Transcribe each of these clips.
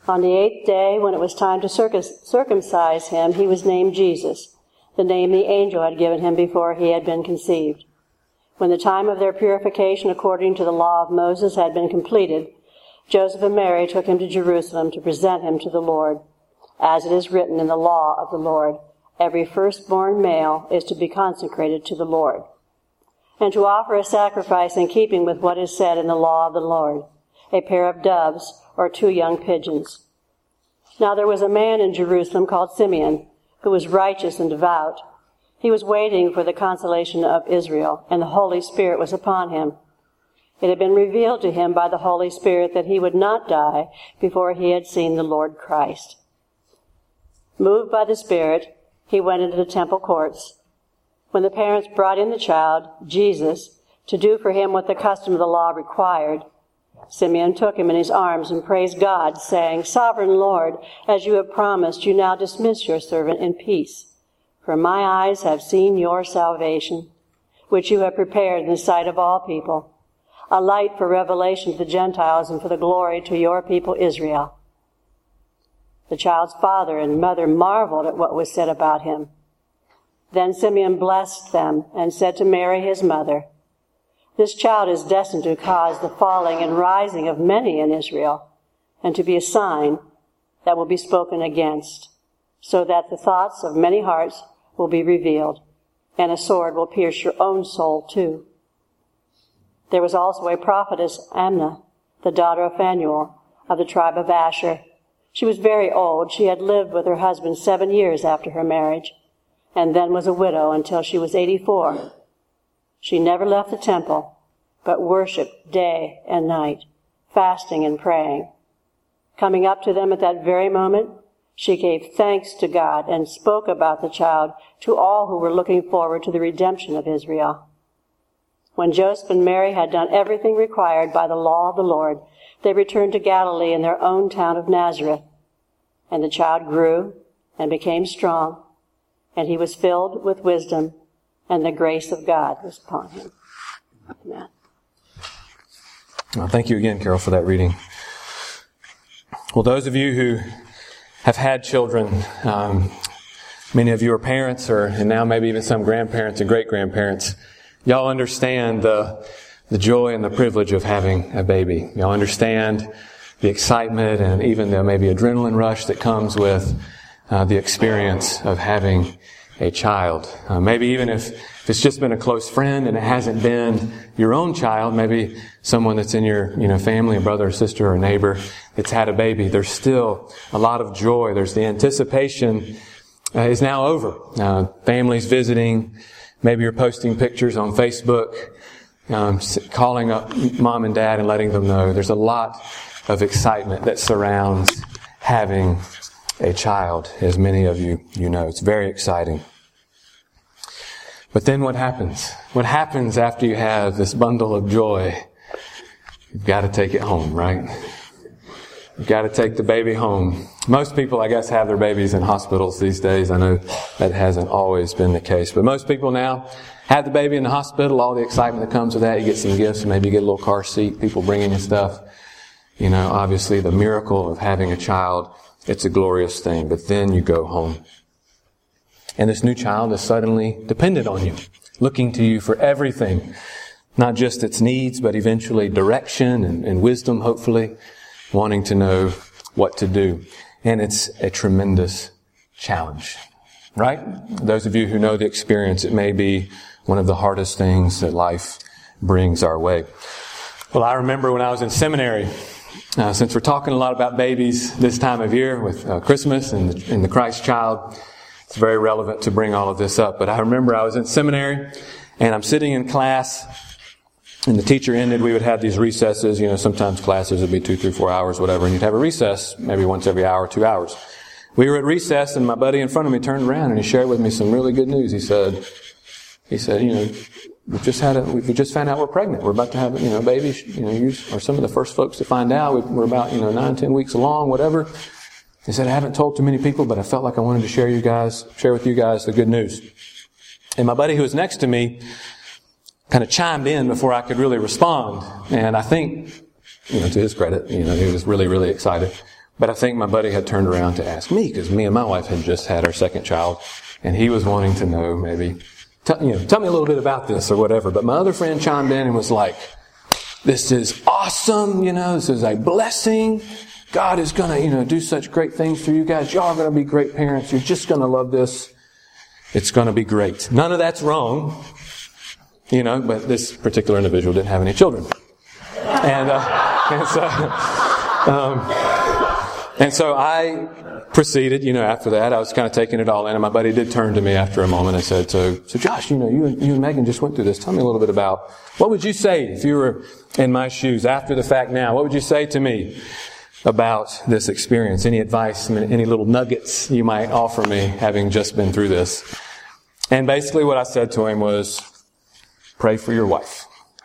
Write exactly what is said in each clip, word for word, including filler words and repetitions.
On the eighth day, when it was time to circumcise him, he was named Jesus, the name the angel had given him before he had been conceived. When the time of their purification according to the law of Moses had been completed, Joseph and Mary took him to Jerusalem to present him to the Lord. As it is written in the law of the Lord, every firstborn male is to be consecrated to the Lord, and to offer a sacrifice in keeping with what is said in the law of the Lord, a pair of doves or two young pigeons. Now there was a man in Jerusalem called Simeon, who was righteous and devout. He was waiting for the consolation of Israel, and the Holy Spirit was upon him. It had been revealed to him by the Holy Spirit that he would not die before he had seen the Lord Christ. Moved by the Spirit, he went into the temple courts. When the parents brought in the child, Jesus, to do for him what the custom of the law required, Simeon took him in his arms and praised God, saying, "Sovereign Lord, as you have promised, you now dismiss your servant in peace. For my eyes have seen your salvation, which you have prepared in the sight of all people, a light for revelation to the Gentiles and for the glory to your people Israel." The child's father and mother marveled at what was said about him. Then Simeon blessed them and said to Mary, his mother, "This child is destined to cause the falling and rising of many in Israel, and to be a sign that will be spoken against, so that the thoughts of many hearts will be revealed, and a sword will pierce your own soul too." There was also a prophetess, Anna, the daughter of Phanuel, of the tribe of Asher. She was very old. She had lived with her husband seven years after her marriage, and then was a widow until she was eighty-four. She never left the temple, but worshipped day and night, fasting and praying. Coming up to them at that very moment, she gave thanks to God and spoke about the child to all who were looking forward to the redemption of Israel. When Joseph and Mary had done everything required by the law of the Lord, they returned to Galilee in their own town of Nazareth. And the child grew and became strong, and he was filled with wisdom, and the grace of God was upon him. Amen. Well, thank you again, Carol, for that reading. Well, those of you who have had children, um, many of you are parents, or and now maybe even some grandparents and great-grandparents. Y'all understand the the joy and the privilege of having a baby. Y'all understand the excitement and even the maybe adrenaline rush that comes with uh, the experience of having a child. Uh, maybe even if, if it's just been a close friend and it hasn't been your own child, maybe someone that's in your you know family, a brother or sister or a neighbor that's had a baby, there's still a lot of joy. There's the anticipation uh, is now over. Uh, families visiting, maybe you're posting pictures on Facebook, um, calling up mom and dad and letting them know. There's a lot of excitement that surrounds having a child, as many of you you know. It's very exciting. But then what happens? What happens after you have this bundle of joy? You've got to take it home, right? You've got to take the baby home. Most people, I guess, have their babies in hospitals these days. I know that hasn't always been the case. But most people now have the baby in the hospital, all the excitement that comes with that. You get some gifts, maybe you get a little car seat, people bringing you stuff. You know, obviously the miracle of having a child, it's a glorious thing. But then you go home. And this new child is suddenly dependent on you, looking to you for everything. Not just its needs, but eventually direction and, and wisdom, hopefully, wanting to know what to do. And it's a tremendous challenge, right? Those of you who know the experience, it may be one of the hardest things that life brings our way. Well, I remember when I was in seminary, uh, since we're talking a lot about babies this time of year with uh, Christmas and the, and the Christ child, it's very relevant to bring all of this up. But I remember I was in seminary and I'm sitting in class and the teacher ended. We would have these recesses. You know, sometimes classes would be two, three, four hours, whatever. And you'd have a recess maybe once every hour, two hours. We were at recess and my buddy in front of me turned around and he shared with me some really good news. He said, he said, you know, we've just had a, we just found out we're pregnant. We're about to have, you know, babies. You know, you are some of the first folks to find out. We're about, you know, nine, ten weeks along, whatever. He said, I haven't told too many people, but I felt like I wanted to share you guys, share with you guys the good news. And my buddy who was next to me kind of chimed in before I could really respond. And I think, you know, to his credit, you know, he was really, really excited. But I think my buddy had turned around to ask me, because me and my wife had just had our second child, and he was wanting to know maybe, tell, you know, tell me a little bit about this or whatever. But my other friend chimed in and was like, this is awesome, you know, this is a blessing. God is going to, you know, do such great things for you guys. Y'all are going to be great parents. You're just going to love this. It's going to be great. None of that's wrong, you know, but this particular individual didn't have any children. And, uh, and so, um, and so I proceeded, you know, after that, I was kind of taking it all in, and my buddy did turn to me after a moment and said, so, so Josh, you know, you and, you and Megan just went through this. Tell me a little bit about, what would you say if you were in my shoes after the fact now? What would you say to me about this experience? Any advice, any little nuggets you might offer me having just been through this? And basically what I said to him was, pray for your wife.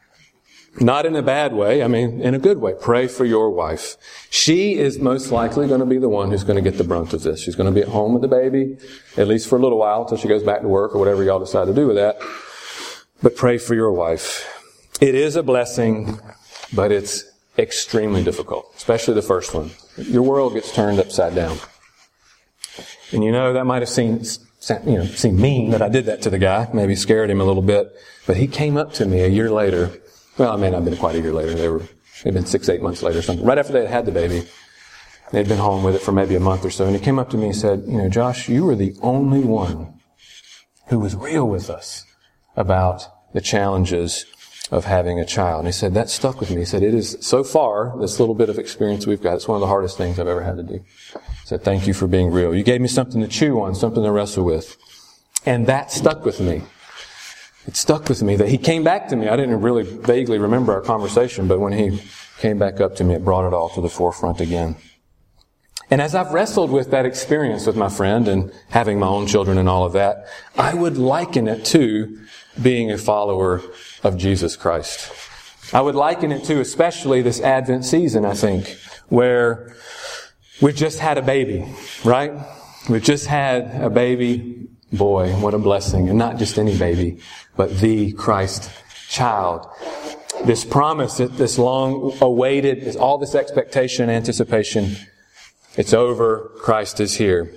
Not in a bad way, I mean, in a good way. Pray for your wife. She is most likely going to be the one who's going to get the brunt of this. She's going to be at home with the baby, at least for a little while, until she goes back to work or whatever y'all decide to do with that. But pray for your wife. It is a blessing, but it's extremely difficult, especially the first one. Your world gets turned upside down. And you know, that might have seemed, you know, seemed mean that I did that to the guy, maybe scared him a little bit, but he came up to me a year later. Well, it may not have been quite a year later. They were, they'd been six, eight months later or something. Right after they had had the baby, they'd been home with it for maybe a month or so. And he came up to me and said, you know, Josh, you were the only one who was real with us about the challenges of having a child. And he said, that stuck with me. He said, it is, so far, this little bit of experience we've got, it's one of the hardest things I've ever had to do. He said, thank you for being real. You gave me something to chew on, something to wrestle with. And that stuck with me. It stuck with me that he came back to me. I didn't really vaguely remember our conversation, but when he came back up to me, it brought it all to the forefront again. And as I've wrestled with that experience with my friend and having my own children and all of that, I would liken it to being a follower of Jesus Christ. I would liken it to especially this Advent season, I think, where we've just had a baby, right? We've just had a baby boy. What a blessing. And not just any baby, but the Christ child. This promise, this long awaited, all this expectation, anticipation, it's over. Christ is here.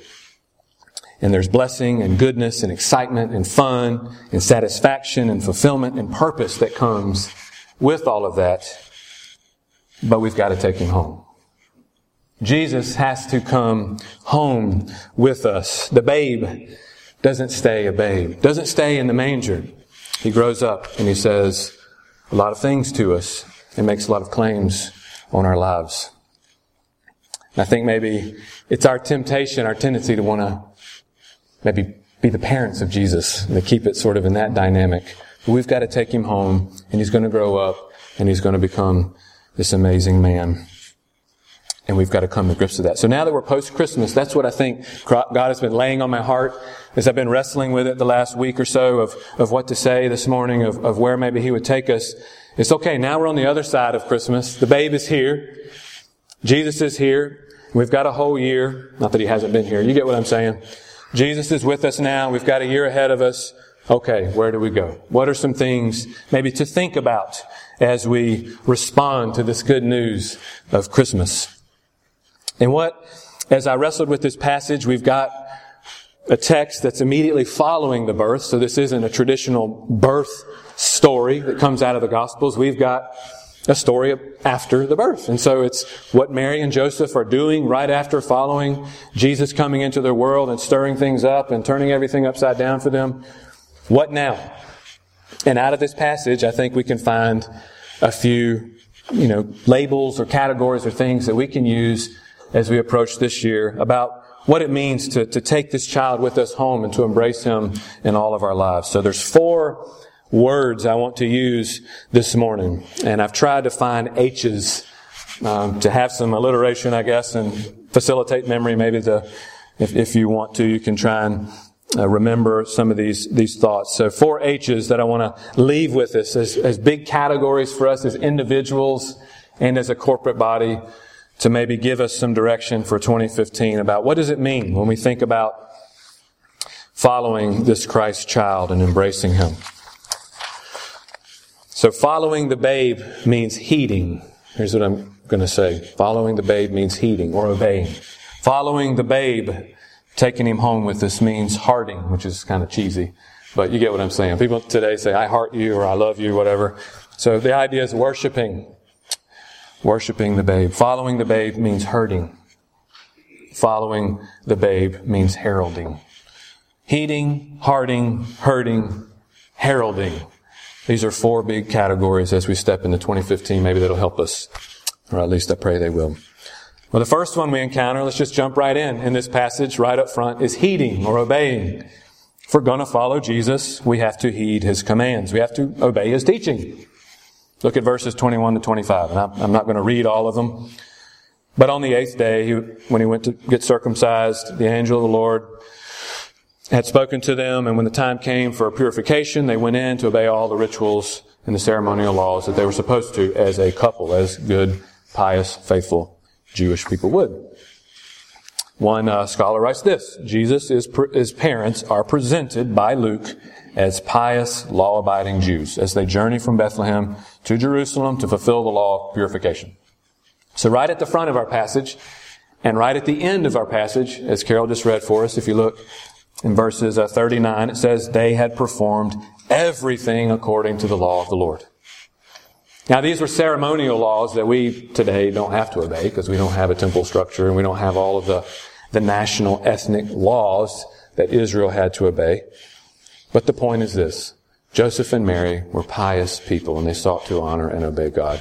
And there's blessing and goodness and excitement and fun and satisfaction and fulfillment and purpose that comes with all of that. But we've got to take him home. Jesus has to come home with us. The babe doesn't stay a babe, doesn't stay in the manger. He grows up and he says a lot of things to us and makes a lot of claims on our lives. And I think maybe it's our temptation, our tendency to want to maybe be the parents of Jesus and to keep it sort of in that dynamic. But we've got to take him home, and he's going to grow up and he's going to become this amazing man. And we've got to come to grips with that. So now that we're post-Christmas, that's what I think God has been laying on my heart as I've been wrestling with it the last week or so of, of what to say this morning, of, of where maybe he would take us. It's okay. Now we're on the other side of Christmas. The babe is here. Jesus is here. We've got a whole year. Not that he hasn't been here. You get what I'm saying? Jesus is with us now. We've got a year ahead of us. Okay, where do we go? What are some things maybe to think about as we respond to this good news of Christmas? And what, as I wrestled with this passage, we've got a text that's immediately following the birth. So this isn't a traditional birth story that comes out of the Gospels. We've got a story after the birth. And so it's what Mary and Joseph are doing right after following Jesus coming into their world and stirring things up and turning everything upside down for them. What now? And out of this passage, I think we can find a few, you know, labels or categories or things that we can use as we approach this year about what it means to, to take this child with us home and to embrace him in all of our lives. So there's four words I want to use this morning. And I've tried to find H's um, to have some alliteration, I guess, and facilitate memory. Maybe the, if, if you want to, you can try and uh, remember some of these these thoughts. So four H's that I want to leave with us as, as big categories for us as individuals and as a corporate body, to maybe give us some direction for twenty fifteen about what does it mean when we think about following this Christ child and embracing him. So following the babe means heeding. Here's what I'm going to say. Following the babe means heeding or obeying. Following the babe, taking him home with us, means hearting, which is kind of cheesy. But you get what I'm saying. People today say, I heart you, or I love you, whatever. So the idea is worshiping. Worshiping the babe. Following the babe means herding. Following the babe means heralding. Heeding, hearting, herding, heralding. These are four big categories as we step into twenty fifteen. Maybe that'll help us. Or at least I pray they will. Well, the first one we encounter, let's just jump right in, in this passage right up front, is heeding or obeying. If we're going to follow Jesus, we have to heed His commands. We have to obey His teaching. Look at verses twenty-one to twenty-five. And I'm not going to read all of them. But on the eighth day, when he went to get circumcised, the angel of the Lord had spoken to them. And when the time came for purification, they went in to obey all the rituals and the ceremonial laws that they were supposed to as a couple, as good, pious, faithful Jewish people would. One uh, scholar writes this: Jesus' is, his parents are presented by Luke as pious, law-abiding Jews as they journey from Bethlehem to Jerusalem to fulfill the law of purification. So right at the front of our passage and right at the end of our passage, as Carol just read for us, if you look in verses uh, thirty-nine, it says, they had performed everything according to the law of the Lord. Now, these were ceremonial laws that we today don't have to obey because we don't have a temple structure and we don't have all of the, the national ethnic laws that Israel had to obey. But the point is this: Joseph and Mary were pious people and they sought to honor and obey God.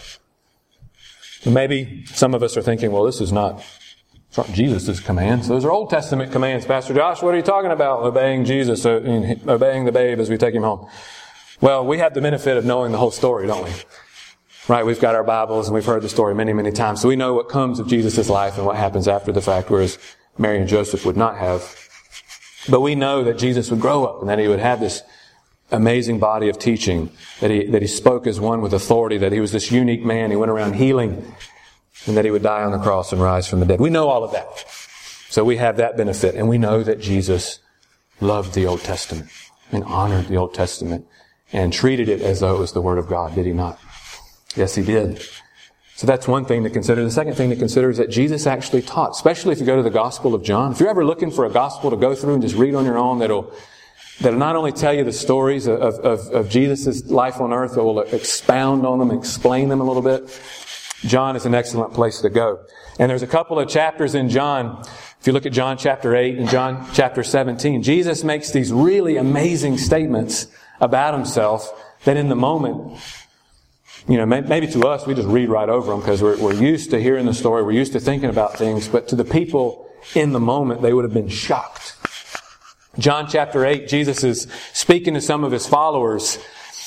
Maybe some of us are thinking, well, this is not, it's not Jesus' commands. Those are Old Testament commands. Pastor Josh, what are you talking about? Obeying Jesus, uh, obeying the babe as we take him home. Well, we have the benefit of knowing the whole story, don't we? Right, we've got our Bibles and we've heard the story many, many times. So we know what comes of Jesus' life and what happens after the fact, whereas Mary and Joseph would not have. But we know that Jesus would grow up and that he would have this amazing body of teaching, that he, that he spoke as one with authority, that he was this unique man. He went around healing, and that he would die on the cross and rise from the dead. We know all of that. So we have that benefit. And we know that Jesus loved the Old Testament and honored the Old Testament and treated it as though it was the Word of God. Did he not? Yes, he did. So that's one thing to consider. The second thing to consider is that Jesus actually taught, especially if you go to the Gospel of John. If you're ever looking for a gospel to go through and just read on your own, that'll that'll not only tell you the stories of, of, of Jesus' life on earth, but will expound on them, explain them a little bit, John is an excellent place to go. And there's a couple of chapters in John. If you look at John chapter eight and John chapter seventeen, Jesus makes these really amazing statements about himself that in the moment, you know, maybe to us, we just read right over them because we're, we're used to hearing the story. We're used to thinking about things. But to the people in the moment, they would have been shocked. John chapter eight, Jesus is speaking to some of his followers.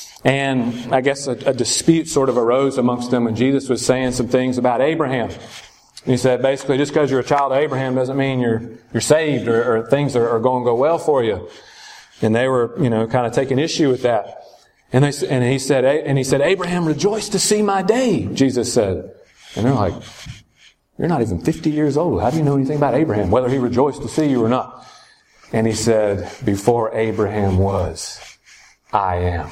And I guess a, a dispute sort of arose amongst them when Jesus was saying some things about Abraham. And he said, basically, just because you're a child of Abraham doesn't mean you're you're saved or, or things are, are going to go well for you. And they were, you know, kind of taking issue with that. And they and he said, and he said, Abraham rejoiced to see my day, Jesus said. And they're like, you're not even fifty years old. How do you know anything about Abraham, whether he rejoiced to see you or not? And he said, before Abraham was, I am.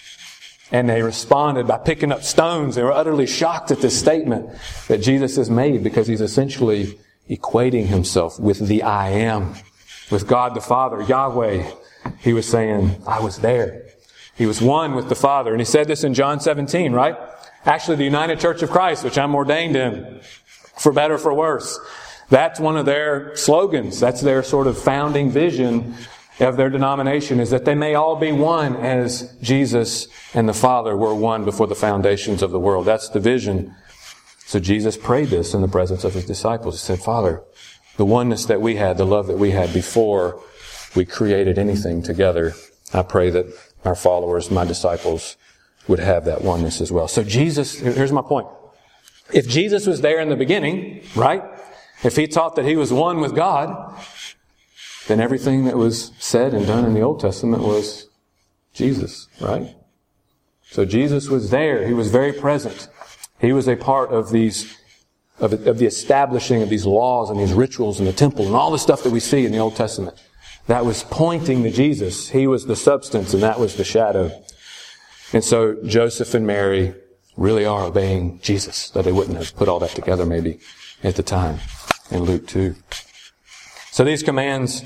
And they responded by picking up stones. They were utterly shocked at this statement that Jesus has made because he's essentially equating himself with the I am, with God the Father, Yahweh. He was saying, I was there. He was one with the Father. And he said this in John seventeen, right? Actually, the United Church of Christ, which I'm ordained in, for better or for worse. That's one of their slogans. That's their sort of founding vision of their denomination, is that they may all be one as Jesus and the Father were one before the foundations of the world. That's the vision. So Jesus prayed this in the presence of his disciples. He said, Father, the oneness that we had, the love that we had before we created anything together, I pray that our followers, my disciples, would have that oneness as well. So Jesus, here's my point. If Jesus was there in the beginning, right? If he taught that he was one with God, then everything that was said and done in the Old Testament was Jesus, right? So Jesus was there. He was very present. He was a part of these, of, of the establishing of these laws and these rituals in the temple and all the stuff that we see in the Old Testament. That was pointing to Jesus. He was the substance and that was the shadow. And so Joseph and Mary really are obeying Jesus, though they wouldn't have put all that together maybe at the time in Luke two. So these commands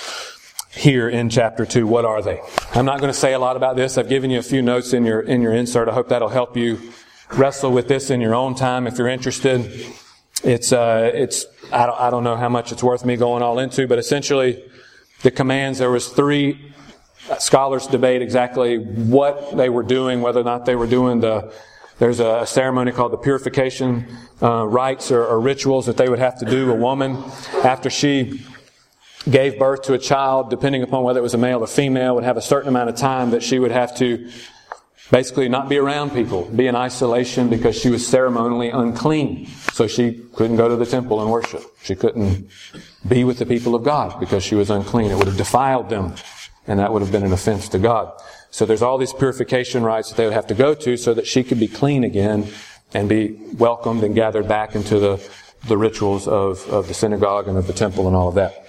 here in chapter two, what are they? I'm not going to say a lot about this. I've given you a few notes in your in your insert. I hope that'll help you wrestle with this in your own time if you're interested. It's uh, it's I don't I don't know how much it's worth me going all into, but essentially the commands, there was three. Scholars debate exactly what they were doing, whether or not they were doing the. There's a ceremony called the purification uh, rites or, or rituals that they would have to do. A woman, after she gave birth to a child, depending upon whether it was a male or female, would have a certain amount of time that she would have to basically not be around people, be in isolation because she was ceremonially unclean. So she couldn't go to the temple and worship. She couldn't be with the people of God because she was unclean. It would have defiled them, and that would have been an offense to God. So there's all these purification rites that they would have to go to so that she could be clean again and be welcomed and gathered back into the, the rituals of, of the synagogue and of the temple and all of that.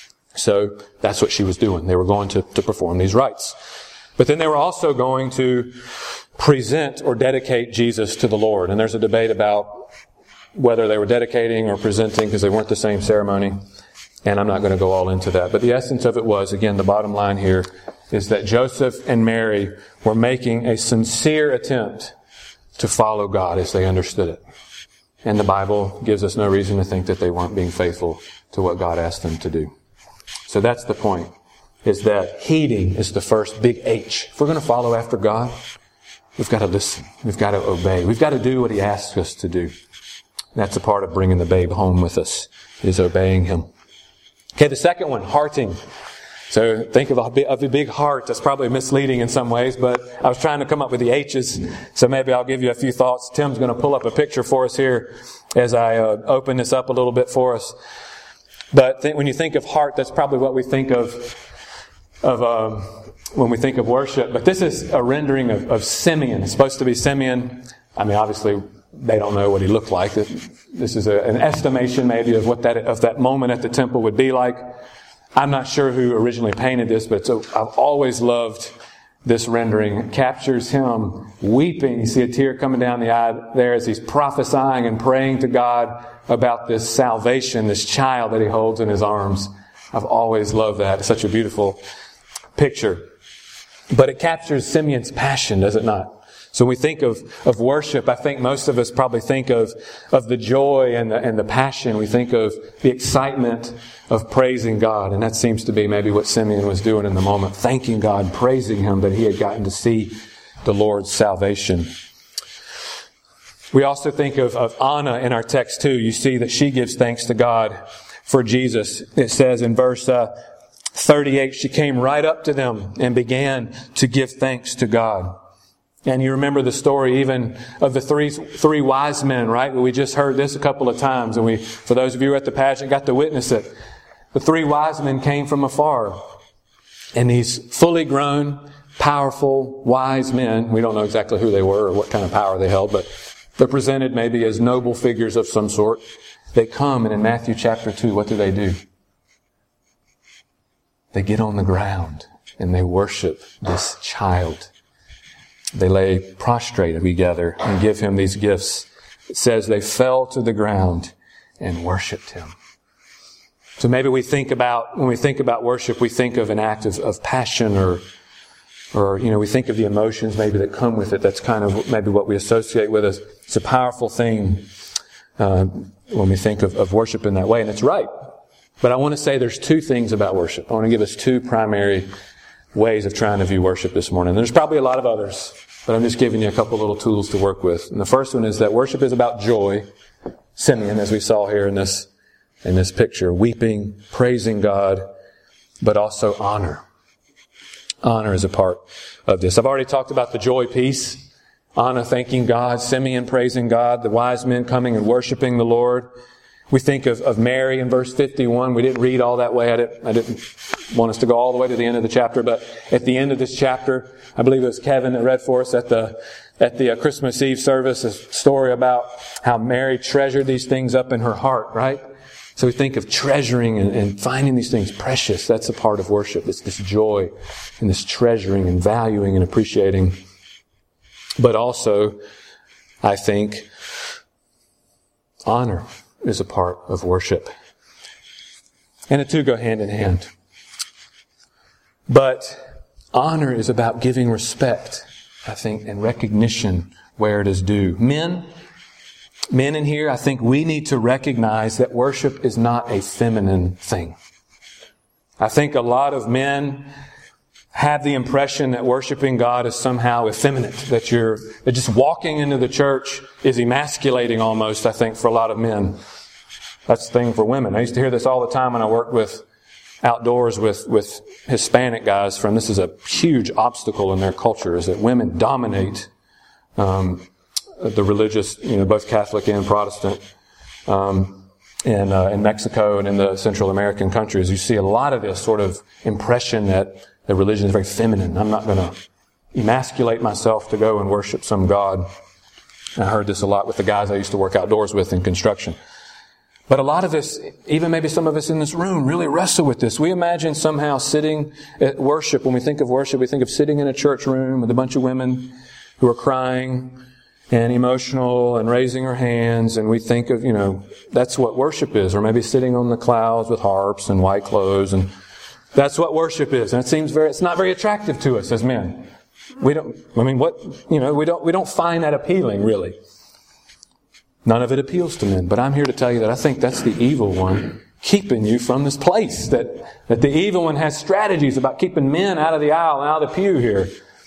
So that's what she was doing. They were going to, to perform these rites. But then they were also going to present or dedicate Jesus to the Lord. And there's a debate about whether they were dedicating or presenting because they weren't the same ceremony. And I'm not going to go all into that. But the essence of it was, again, the bottom line here is that Joseph and Mary were making a sincere attempt to follow God as they understood it. And the Bible gives us no reason to think that they weren't being faithful to what God asked them to do. So that's the point, is that heeding is the first big H. If we're going to follow after God, we've got to listen. We've got to obey. We've got to do what He asks us to do. That's a part of bringing the babe home with us, is obeying Him. Okay, the second one, hearting. So think of a, of a big heart. That's probably misleading in some ways, but I was trying to come up with the H's, so maybe I'll give you a few thoughts. Tim's going to pull up a picture for us here as I uh, open this up a little bit for us. But th- when you think of heart, that's probably what we think of of um, when we think of worship. But this is a rendering of, of Simeon. It's supposed to be Simeon. I mean, obviously, they don't know what he looked like. This is a, an estimation maybe of what that of that moment at the temple would be like. I'm not sure who originally painted this, but so I've always loved this rendering. It captures him weeping. You see a tear coming down the eye there as he's prophesying and praying to God about this salvation, this child that he holds in his arms. I've always loved that. It's such a beautiful picture. But it captures Simeon's passion, does it not? So when we think of, of worship, I think most of us probably think of, of the joy and the, and the passion. We think of the excitement of praising God. And that seems to be maybe what Simeon was doing in the moment. Thanking God, praising Him that he had gotten to see the Lord's salvation. We also think of, of Anna in our text too. You see that she gives thanks to God for Jesus. It says in verse uh, thirty-eight, she came right up to them and began to give thanks to God. And you remember the story even of the three three wise men, right? We just heard this a couple of times, and we, for those of you who were at the pageant, got to witness it. The three wise men came from afar, and these fully grown, powerful, wise men, we don't know exactly who they were or what kind of power they held, but they're presented maybe as noble figures of some sort. They come, and in Matthew chapter two, what do they do? They get on the ground, and they worship this child. They lay prostrate together and give Him these gifts. It says they fell to the ground and worshipped Him. So maybe we think about, when we think about worship, we think of an act of, of passion or, or, you know, we think of the emotions maybe that come with it. That's kind of maybe what we associate with it. It's a powerful thing, uh, when we think of, of worship in that way. And it's right. But I want to say there's two things about worship. I want to give us two primary ways of trying to view worship this morning. There's probably a lot of others, but I'm just giving you a couple little tools to work with. And the first one is that worship is about joy. Simeon, as we saw here in this, in this picture, weeping, praising God, but also honor. Honor is a part of this. I've already talked about the joy piece. Anna thanking God, Simeon praising God, the wise men coming and worshiping the Lord. We think of, of Mary in verse fifty-one. We didn't read all that way. I didn't, I didn't want us to go all the way to the end of the chapter, but at the end of this chapter, I believe it was Kevin that read for us at the at the uh, Christmas Eve service, a story about how Mary treasured these things up in her heart, right? So we think of treasuring and, and finding these things precious. That's a part of worship. It's this joy and this treasuring and valuing and appreciating. But also I think honor is a part of worship. And the two go hand in hand. But honor is about giving respect, I think, and recognition where it is due. Men, men in here, I think we need to recognize that worship is not a feminine thing. I think a lot of men have the impression that worshiping God is somehow effeminate, that you're that just walking into the church is emasculating almost, I think, for a lot of men. That's the thing for women. I used to hear this all the time when I worked with outdoors with, with Hispanic guys from, this is a huge obstacle in their culture, is that women dominate um, the religious, you know, both Catholic and Protestant, um, in, uh, in Mexico and in the Central American countries. You see a lot of this sort of impression that the religion is very feminine. I'm not going to emasculate myself to go and worship some god. I heard this a lot with the guys I used to work outdoors with in construction. But a lot of us, even maybe some of us in this room, really wrestle with this. We imagine somehow sitting at worship. When we think of worship, we think of sitting in a church room with a bunch of women who are crying and emotional and raising her hands. And we think of, you know, that's what worship is. Or maybe sitting on the clouds with harps and white clothes. And that's what worship is. And it seems very, it's not very attractive to us as men. We don't, I mean, what, you know, we don't, we don't find that appealing, really. None of it appeals to men. But I'm here to tell you that I think that's the evil one keeping you from this place. That, that the evil one has strategies about keeping men out of the aisle and out of the pew here.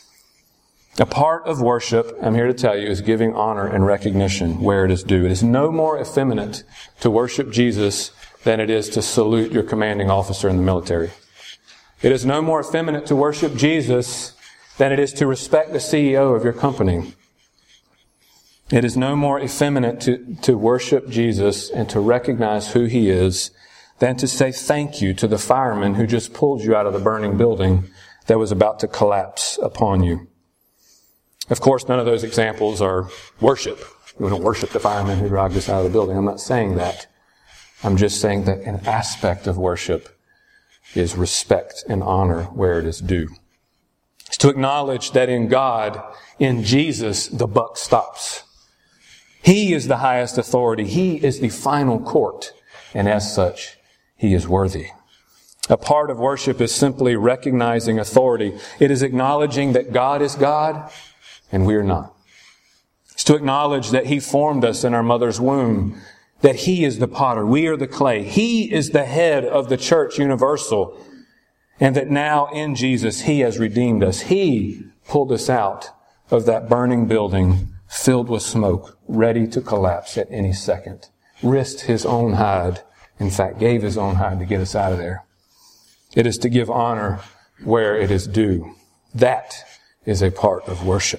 A part of worship, I'm here to tell you, is giving honor and recognition where it is due. It is no more effeminate to worship Jesus than it is to salute your commanding officer in the military. It is no more effeminate to worship Jesus than it is to respect the C E O of your company. It is no more effeminate to, to worship Jesus and to recognize who He is than to say thank you to the fireman who just pulled you out of the burning building that was about to collapse upon you. Of course, none of those examples are worship. We don't worship the fireman who dragged us out of the building. I'm not saying that. I'm just saying that an aspect of worship is respect and honor where it is due. It's to acknowledge that in God, in Jesus, the buck stops. He is the highest authority. He is the final court. And as such, He is worthy. A part of worship is simply recognizing authority. It is acknowledging that God is God and we are not. It's to acknowledge that He formed us in our mother's womb, that He is the potter, we are the clay. He is the head of the church universal, and that now in Jesus He has redeemed us. He pulled us out of that burning building filled with smoke, ready to collapse at any second. Risked His own hide, in fact, gave His own hide to get us out of there. It is to give honor where it is due. That is a part of worship.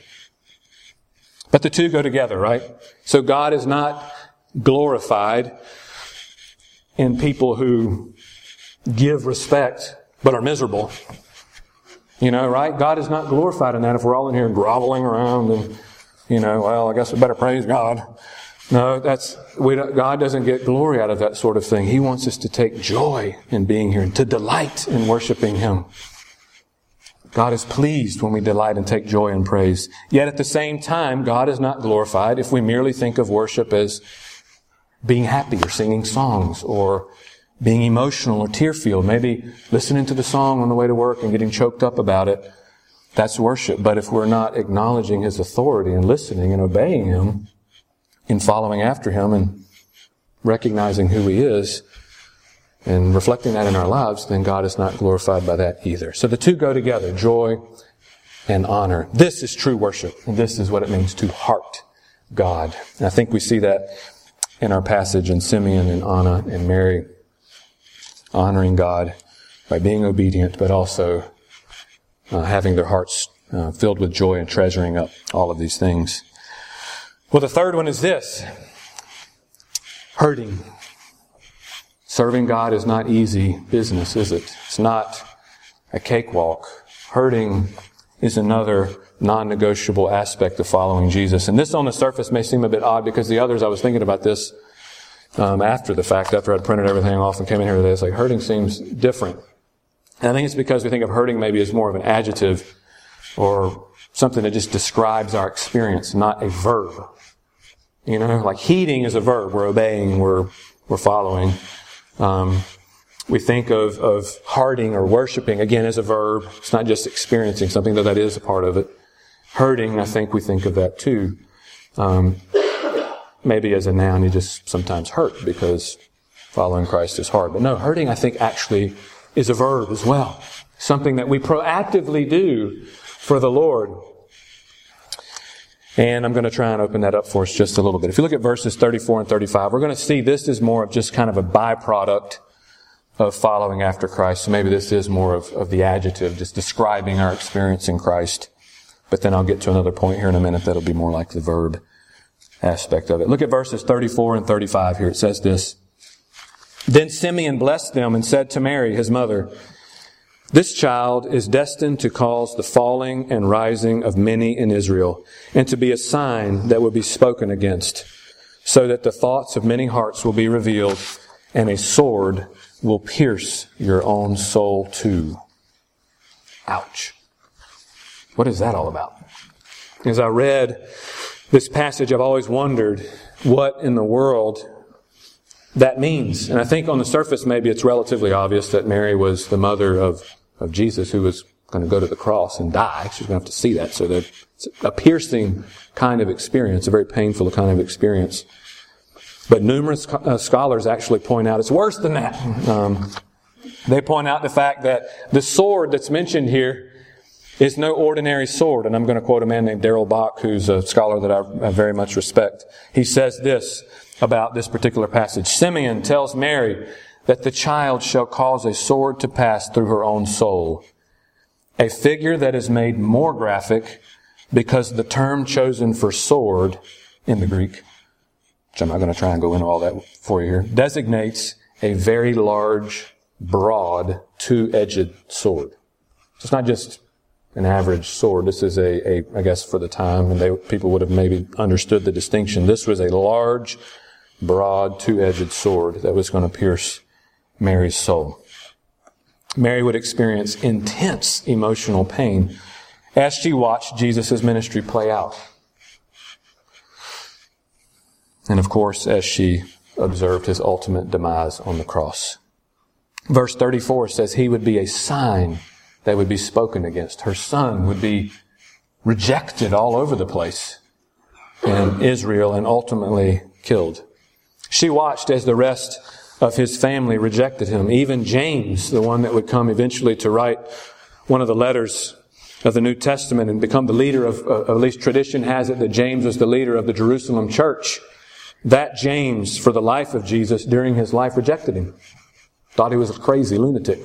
But the two go together, right? So God is not glorified in people who give respect but are miserable. You know, right? God is not glorified in that if we're all in here groveling around and, you know, well, I guess we better praise God. No, that's, we don't, God doesn't get glory out of that sort of thing. He wants us to take joy in being here and to delight in worshiping Him. God is pleased when we delight and take joy and praise. Yet at the same time, God is not glorified if we merely think of worship as being happy or singing songs or being emotional or tear-filled. Maybe listening to the song on the way to work and getting choked up about it. That's worship. But if we're not acknowledging His authority and listening and obeying Him and following after Him and recognizing who He is and reflecting that in our lives, then God is not glorified by that either. So the two go together, joy and honor. This is true worship, and this is what it means to heart God. And I think we see that in our passage in Simeon and Anna and Mary, honoring God by being obedient, but also uh, having their hearts uh, filled with joy and treasuring up all of these things. Well, the third one is this: hurting. Serving God is not easy business, is it? It's not a cakewalk. Hurting is another non-negotiable aspect of following Jesus. And this on the surface may seem a bit odd because the others, I was thinking about this um, after the fact, after I'd printed everything off and came in here today. It's like hurting seems different. And I think it's because we think of hurting maybe as more of an adjective or something that just describes our experience, not a verb. You know, like heeding is a verb. We're obeying, we're, we're following. Um, we think of, of hearting or worshiping, again, as a verb. It's not just experiencing something, though that is a part of it. Hurting, I think we think of that too. Um, maybe as a noun, you just sometimes hurt because following Christ is hard. But no, hurting, I think, actually is a verb as well. Something that we proactively do for the Lord. And I'm going to try and open that up for us just a little bit. If you look at verses thirty-four and thirty-five, we're going to see this is more of just kind of a byproduct of following after Christ. So maybe this is more of, of the adjective, just describing our experience in Christ. But then I'll get to another point here in a minute that'll be more like the verb aspect of it. Look at verses thirty-four and thirty-five here. It says this. Then Simeon blessed them and said to Mary, his mother, "This child is destined to cause the falling and rising of many in Israel, and to be a sign that will be spoken against, so that the thoughts of many hearts will be revealed, and a sword will pierce your own soul too." Ouch. What is that all about? As I read this passage, I've always wondered what in the world that means. And I think on the surface, maybe it's relatively obvious that Mary was the mother of, of Jesus, who was going to go to the cross and die. She's going to have to see that. So that it's a piercing kind of experience, a very painful kind of experience. But numerous uh, scholars actually point out it's worse than that. Um, they point out the fact that the sword that's mentioned here is no ordinary sword. And I'm going to quote a man named Darrell Bach, who's a scholar that I, I very much respect. He says this about this particular passage. Simeon tells Mary that the child shall cause a sword to pass through her own soul. A figure that is made more graphic because the term chosen for sword in the Greek, which I'm not going to try and go into all that for you here, designates a very large, broad, two-edged sword. So it's not just an average sword. This is a, a I guess for the time, and they, people would have maybe understood the distinction. This was a large, broad, two-edged sword that was going to pierce Mary's soul. Mary would experience intense emotional pain as she watched Jesus' ministry play out. And of course, as she observed his ultimate demise on the cross. Verse thirty-four says he would be a sign that would be spoken against. Her son would be rejected all over the place in Israel and ultimately killed. She watched as the rest of his family rejected him. Even James, the one that would come eventually to write one of the letters of the New Testament and become the leader of, uh, at least tradition has it that James was the leader of the Jerusalem church. That James, for the life of Jesus, during his life, rejected him. Thought he was a crazy lunatic.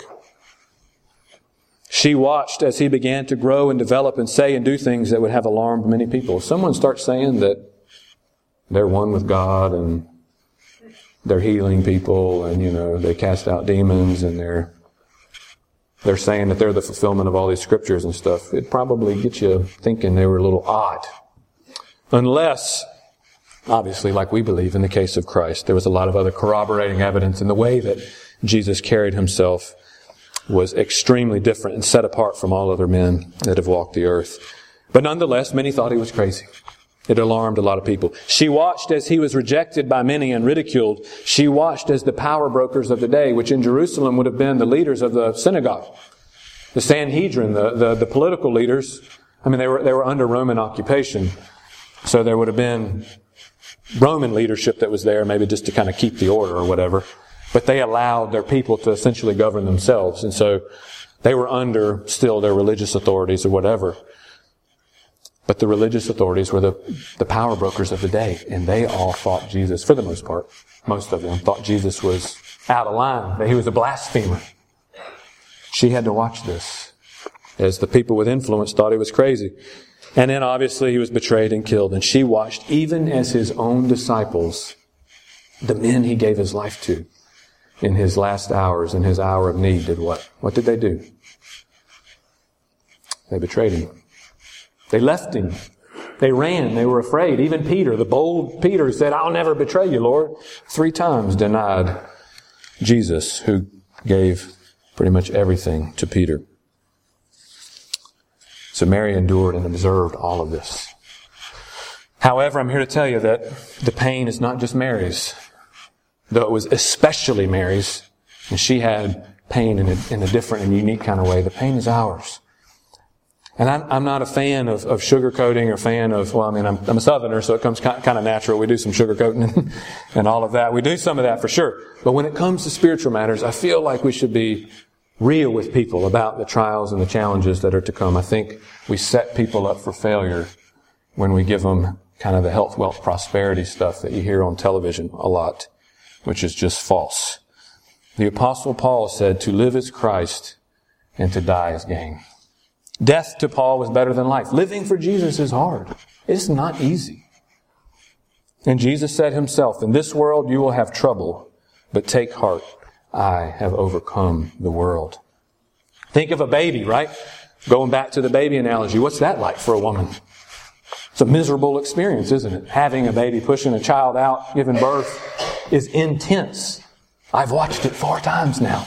She watched as he began to grow and develop and say and do things that would have alarmed many people. If someone starts saying that they're one with God and they're healing people and, you know, they cast out demons and they're they're saying that they're the fulfillment of all these scriptures and stuff, it probably gets you thinking they were a little odd. Unless, obviously, like we believe in the case of Christ, there was a lot of other corroborating evidence in the way that Jesus carried himself was extremely different and set apart from all other men that have walked the earth. But nonetheless, many thought he was crazy. It alarmed a lot of people. She watched as he was rejected by many and ridiculed. She watched as the power brokers of the day, which in Jerusalem would have been the leaders of the synagogue, the Sanhedrin, the, the, the political leaders. I mean, they were, they were under Roman occupation. So there would have been Roman leadership that was there, maybe just to kind of keep the order or whatever. But they allowed their people to essentially govern themselves. And so they were under still their religious authorities or whatever. But the religious authorities were the, the power brokers of the day. And they all thought Jesus, for the most part, most of them thought Jesus was out of line, that he was a blasphemer. She had to watch this as the people with influence thought he was crazy. And then obviously he was betrayed and killed. And she watched even as his own disciples, the men he gave his life to in his last hours, in his hour of need, did what? What did they do? They betrayed him. They left him. They ran. They were afraid. Even Peter, the bold Peter, said, "I'll never betray you, Lord." Three times denied Jesus, who gave pretty much everything to Peter. So Mary endured and observed all of this. However, I'm here to tell you that the pain is not just Mary's, though it was especially Mary's, and she had pain in a, in a different and unique kind of way. The pain is ours. And I'm, I'm not a fan of, of sugarcoating or fan of, well, I mean, I'm, I'm a Southerner, so it comes kind, kind of natural. We do some sugarcoating and, and all of that. We do some of that for sure. But when it comes to spiritual matters, I feel like we should be real with people about the trials and the challenges that are to come. I think we set people up for failure when we give them kind of the health, wealth, prosperity stuff that you hear on television a lot, which is just false. The Apostle Paul said, to live is Christ and to die is gain. Death to Paul was better than life. Living for Jesus is hard. It's not easy. And Jesus said himself, in this world you will have trouble, but take heart. I have overcome the world. Think of a baby, right? Going back to the baby analogy, what's that like for a woman? It's a miserable experience, isn't it? Having a baby, pushing a child out, giving birth is intense. I've watched it four times now.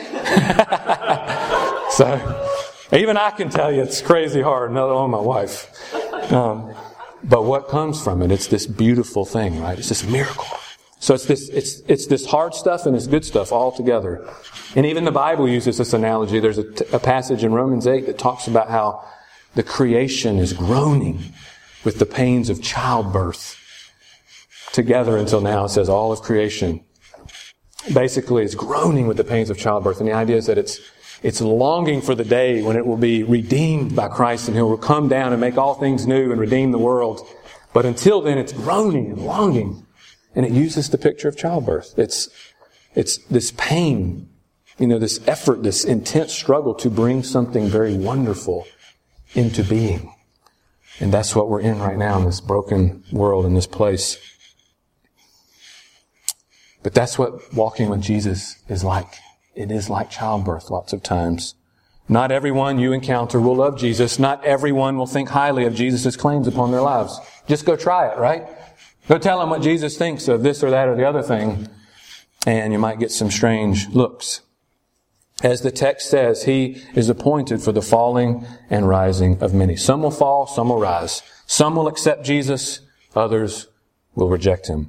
So, even I can tell you it's crazy hard, let alone my wife. Um, but what comes from it? It's this beautiful thing, right? It's this miracle. So it's this, it's, it's this hard stuff and it's good stuff all together. And even the Bible uses this analogy. There's a, t- a passage in Romans eight that talks about how the creation is groaning with the pains of childbirth together until now. It says all of creation basically is groaning with the pains of childbirth. And the idea is that it's It's longing for the day when it will be redeemed by Christ and He will come down and make all things new and redeem the world. But until then, it's groaning and longing. And it uses the picture of childbirth. It's, it's this pain, you know, this effort, this intense struggle to bring something very wonderful into being. And that's what we're in right now in this broken world, in this place. But that's what walking with Jesus is like. It is like childbirth lots of times. Not everyone you encounter will love Jesus. Not everyone will think highly of Jesus' claims upon their lives. Just go try it, right? Go tell them what Jesus thinks of this or that or the other thing, and you might get some strange looks. As the text says, He is appointed for the falling and rising of many. Some will fall, some will rise. Some will accept Jesus, others will reject Him.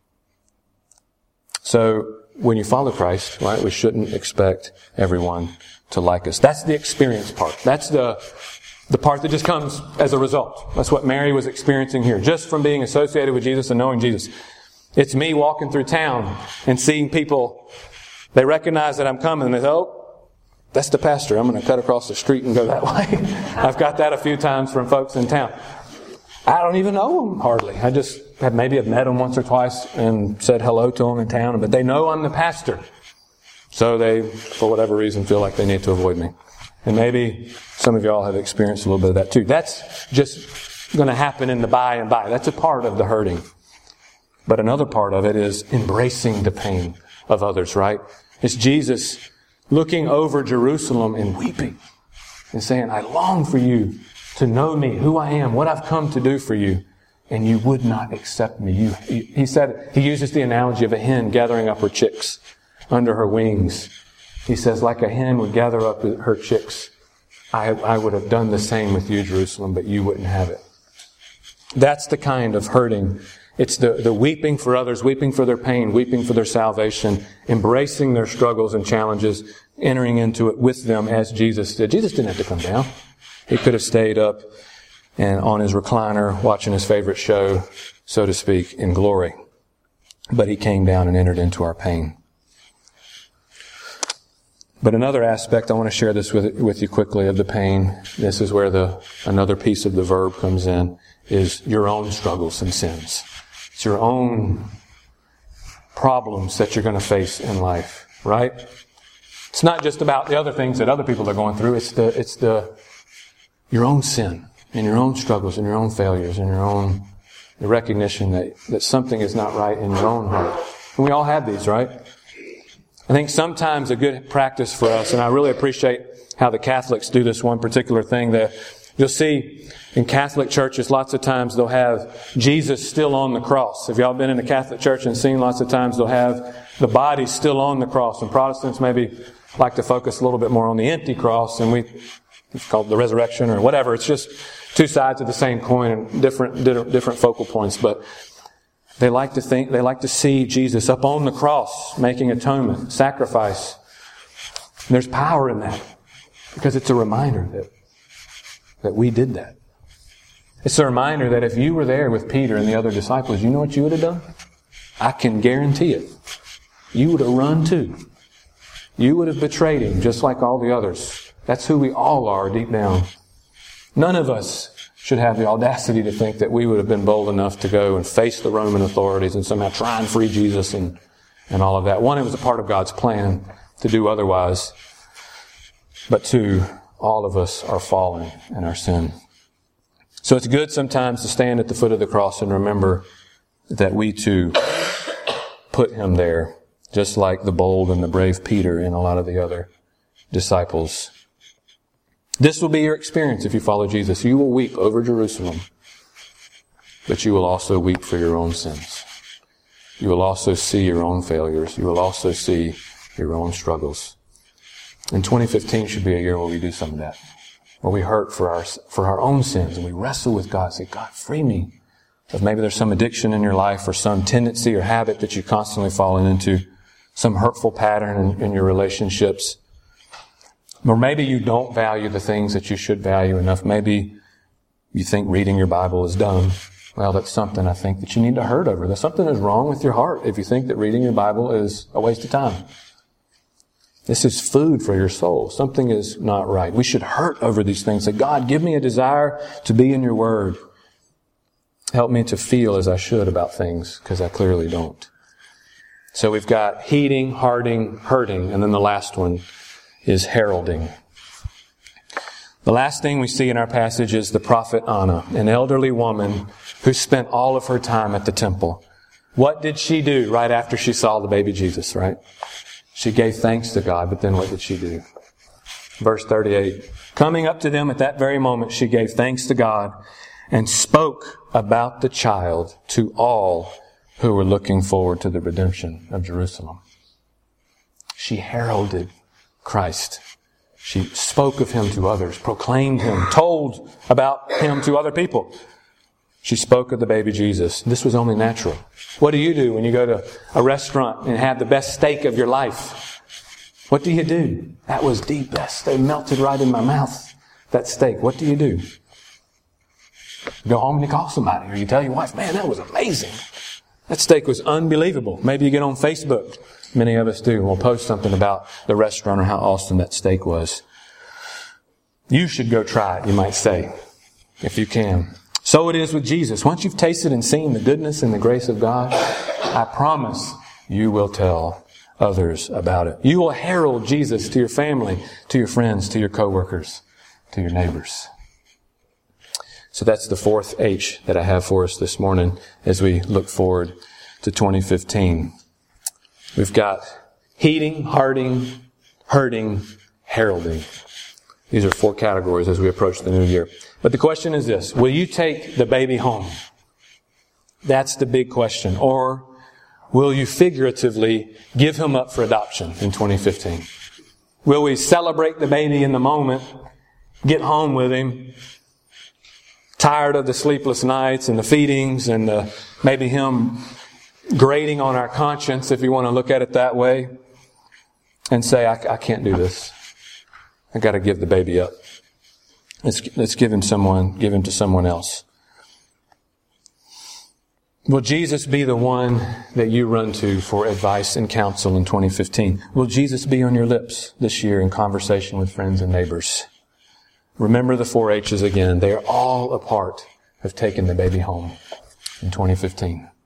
So, when you follow Christ, right, we shouldn't expect everyone to like us. That's the experience part. That's the the part that just comes as a result. That's what Mary was experiencing here, just from being associated with Jesus and knowing Jesus. It's me walking through town and seeing people, they recognize that I'm coming and they say, oh, that's the pastor. I'm going to cut across the street and go that way. I've got that a few times from folks in town. I don't even know them hardly. I just have maybe have met them once or twice and said hello to them in town, but they know I'm the pastor. So they, for whatever reason, feel like they need to avoid me. And maybe some of y'all have experienced a little bit of that too. That's just going to happen in the by and by. That's a part of the hurting. But another part of it is embracing the pain of others, right? It's Jesus looking over Jerusalem and weeping and saying, I long for you to know me, who I am, what I've come to do for you, and you would not accept me. You, he said, he uses the analogy of a hen gathering up her chicks under her wings. He says, like a hen would gather up her chicks, I, I would have done the same with you, Jerusalem, but you wouldn't have it. That's the kind of hurting. It's the, the weeping for others, weeping for their pain, weeping for their salvation, embracing their struggles and challenges, entering into it with them as Jesus did. Jesus didn't have to come down. He could have stayed up and on his recliner watching his favorite show, so to speak, in glory. But He came down and entered into our pain. But another aspect, I want to share this with, with you quickly, of the pain. This is where the another piece of the verb comes in, is your own struggles and sins. It's your own problems that you're going to face in life, right? It's not just about the other things that other people are going through. It's the, it's the, your own sin and your own struggles and your own failures and your own, the recognition that, that something is not right in your own heart. And we all have these, right? I think sometimes a good practice for us, and I really appreciate how the Catholics do this one particular thing, that you'll see in Catholic churches lots of times they'll have Jesus still on the cross. Have y'all been in a Catholic church and seen lots of times they'll have the body's still on the cross. And Protestants maybe like to focus a little bit more on the empty cross, and we, it's called the resurrection or whatever. It's just two sides of the same coin and different, different focal points. But they like to think, they like to see Jesus up on the cross, making atonement, sacrifice. And there's power in that, because it's a reminder that, that we did that. It's a reminder that if you were there with Peter and the other disciples, you know what you would have done? I can guarantee it. You would have run too. You would have betrayed him just like all the others. That's who we all are deep down. None of us should have the audacity to think that we would have been bold enough to go and face the Roman authorities and somehow try and free Jesus and, and all of that. One, it was a part of God's plan to do otherwise. But two, all of us are fallen in our sin. So it's good sometimes to stand at the foot of the cross and remember that we too put him there, just like the bold and the brave Peter and a lot of the other disciples. This will be your experience if you follow Jesus. You will weep over Jerusalem, but you will also weep for your own sins. You will also see your own failures. You will also see your own struggles. And twenty fifteen should be a year where we do some of that, where we hurt for our for our own sins and we wrestle with God. Say, God, free me. If maybe there's some addiction in your life or some tendency or habit that you constantly fall into, some hurtful pattern in, in your relationships. Or maybe you don't value the things that you should value enough. Maybe you think reading your Bible is dumb. Well, that's something I think that you need to hurt over. There's something is wrong with your heart if you think that reading your Bible is a waste of time. This is food for your soul. Something is not right. We should hurt over these things. Say, God, give me a desire to be in your word. Help me to feel as I should about things, because I clearly don't. So we've got heeding, hearting, hurting, and then the last one is heralding. The last thing we see in our passage is the prophet Anna, an elderly woman who spent all of her time at the temple. What did she do right after she saw the baby Jesus, right? She gave thanks to God, but then what did she do? Verse thirty-eight. Coming up to them at that very moment, she gave thanks to God and spoke about the child to all who were looking forward to the redemption of Jerusalem. She heralded Christ. She spoke of him to others, proclaimed him, told about him to other people. She spoke of the baby Jesus. This was only natural. What do you do when you go to a restaurant and have the best steak of your life? What do you do? That was the best. They melted right in my mouth, that steak. What do you do? You go home and you call somebody, or you tell your wife, man, that was amazing. That steak was unbelievable. Maybe you get on Facebook. Many of us do. We'll post something about the restaurant or how awesome that steak was. You should go try it, you might say, if you can. So it is with Jesus. Once you've tasted and seen the goodness and the grace of God, I promise you will tell others about it. You will herald Jesus to your family, to your friends, to your coworkers, to your neighbors. So that's the fourth H that I have for us this morning as we look forward to twenty fifteen. We've got heeding, hearting, hurting, heralding. These are four categories as we approach the new year. But the question is this: will you take the baby home? That's the big question. Or will you figuratively give him up for adoption in twenty fifteen? Will we celebrate the baby in the moment, get home with him, tired of the sleepless nights and the feedings and the, maybe him grating on our conscience, if you want to look at it that way, and say, I, I can't do this. I got to give the baby up. Let's, let's give him someone, give him to someone else. Will Jesus be the one that you run to for advice and counsel in twenty fifteen? Will Jesus be on your lips this year in conversation with friends and neighbors? Remember the four H's again. They are all a part of taking the baby home in twenty fifteen.